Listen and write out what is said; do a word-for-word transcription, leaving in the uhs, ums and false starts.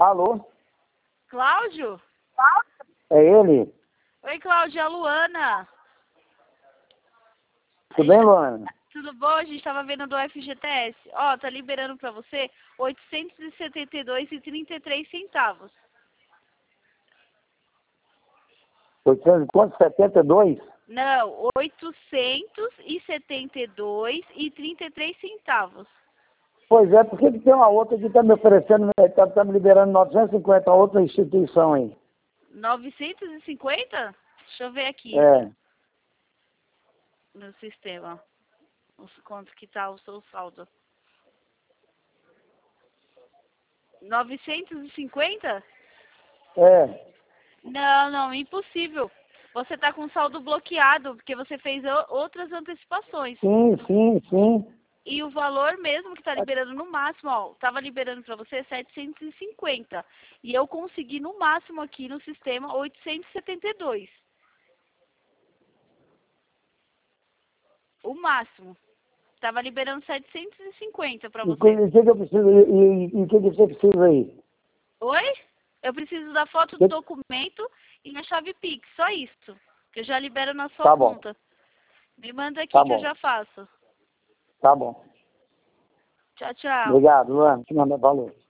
Alô? Cláudio? É ele? Oi, Cláudio, é a Luana. Tudo bem, Luana? Tudo bom? A gente tava vendo do F G T S. Ó, tá liberando pra você oitocentos e setenta e dois reais e trinta e três centavos. oitocentos quanto? setenta e dois? Não, oitocentos e setenta e dois reais e trinta e três centavos. Pois é, por que que tem uma outra que está me oferecendo, está tá me liberando novecentos e cinquenta, outra instituição aí? novecentos e cinquenta? Deixa eu ver aqui É. no sistema. Os quanto que tá o seu saldo. novecentos e cinquenta? É. Não, não, impossível. Você tá com saldo bloqueado, porque você fez o- outras antecipações. Sim, sim, sim. E o valor mesmo que tá liberando no máximo, ó, tava liberando pra você setecentos e cinquenta. E eu consegui no máximo aqui no sistema oitocentos e setenta e dois. O máximo. Tava liberando setecentos e cinquenta pra E o que você. e que que eu preciso, e e- e o que que você precisa aí? Oi? Eu preciso da foto do documento e a chave Pix, só isso. Que eu já libero na sua Tá bom, conta. Me manda aqui tá que eu bom, já faço. tá bom. Tchau, tchau. Obrigado, Luana. Te manda valor.